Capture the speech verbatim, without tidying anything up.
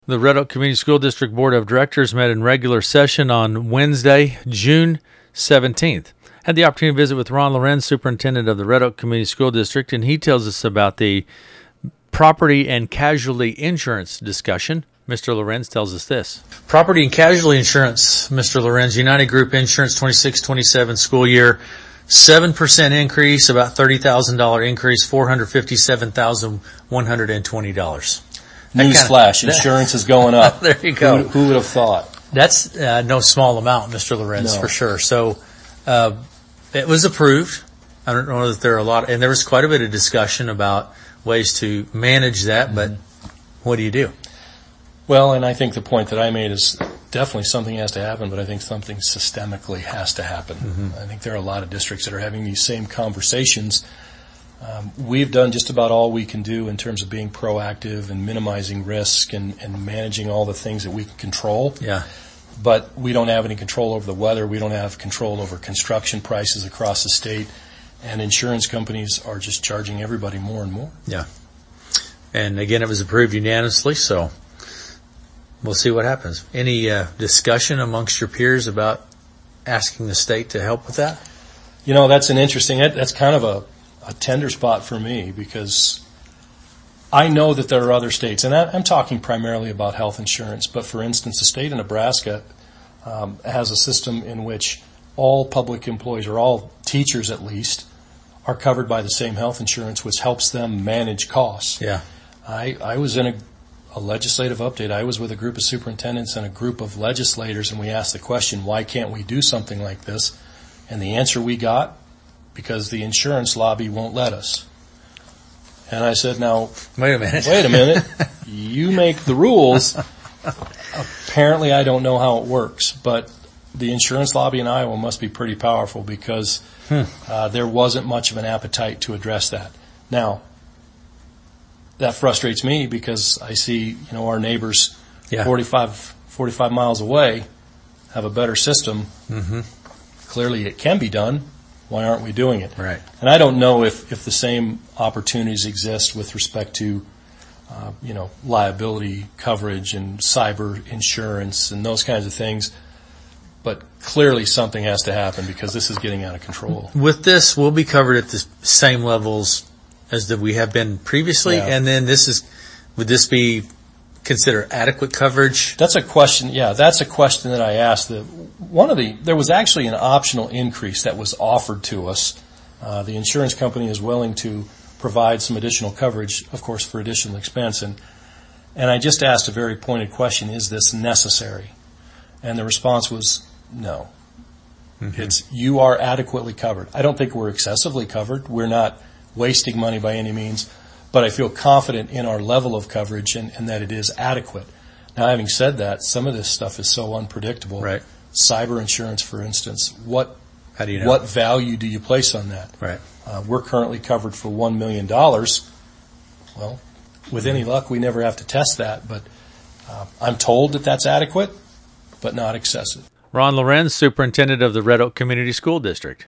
The Red Oak Community School District Board of Directors met in regular session on Wednesday, June seventeenth. Had the opportunity to visit with Ron Lorenz, Superintendent of the Red Oak Community School District, and he tells us about the property and casualty insurance discussion. Mister Lorenz tells us this. Property and casualty insurance, Mister Lorenz, United Group Insurance twenty-six twenty-seven school year, seven percent increase, about thirty thousand dollars increase, four hundred fifty-seven thousand one hundred twenty dollars. Newsflash, insurance is going up. There you go. Who, who would have thought? That's uh, no small amount, Mister Lorenz, No. for sure. So uh, it was approved. I don't know that there are a lot, and there was quite a bit of discussion about ways to manage that, but what do you do? Well, and I think the point that I made is definitely something has to happen, but I think something systemically has to happen. Mm-hmm. I think there are a lot of districts that are having these same conversations. Um, we've done just about all we can do in terms of being proactive and minimizing risk and, and managing all the things that we can control. Yeah. But we don't have any control over the weather. We don't have control over construction prices across the state. And insurance companies are just charging everybody more and more. Yeah. And again, it was approved unanimously, so we'll see what happens. Any uh, discussion amongst your peers about asking the state to help with that? You know, that's an interesting, that, that's kind of a, a tender spot for me, because I know that there are other states, and I, I'm talking primarily about health insurance, but for instance, the state of Nebraska um, has a system in which all public employees, or all teachers at least, are covered by the same health insurance, which helps them manage costs. Yeah. I, I was in a, a legislative update. I was with a group of superintendents and a group of legislators, and we asked the question, why can't we do something like this? And the answer we got, because the insurance lobby won't let us. And I said, now, Wait a minute. wait a minute. You make the rules. Apparently, I don't know how it works, but the insurance lobby in Iowa must be pretty powerful, because hmm. uh, there wasn't much of an appetite to address that. Now, that frustrates me, because I see, you know, our neighbors Yeah. forty-five, forty-five miles away have a better system. Mm-hmm. Clearly, it can be done. Why aren't we doing it? Right. And I don't know if, if the same opportunities exist with respect to, uh, you know, liability coverage and cyber insurance and those kinds of things. But clearly something has to happen, because this is getting out of control. With this, we'll be covered at the same levels as that we have been previously, Yeah. and then this is, would this be considered adequate coverage? That's a question. Yeah, that's a question that I asked. The, one of the there was actually an optional increase that was offered to us. Uh, the insurance company is willing to provide some additional coverage, of course, for additional expense. And and I just asked a very pointed question: is this necessary? And the response was no. Mm-hmm. It's you are adequately covered. I don't think we're excessively covered. We're not wasting money by any means. But I feel confident in our level of coverage and, and that it is adequate. Now, having said that, some of this stuff is so unpredictable. Right. Cyber insurance, for instance, what How do you know? what value do you place on that? Right. Uh, we're currently covered for one million dollars. Well, with any luck, we never have to test that. But uh, I'm told that that's adequate, but not excessive. Ron Lorenz, Superintendent of the Red Oak Community School District.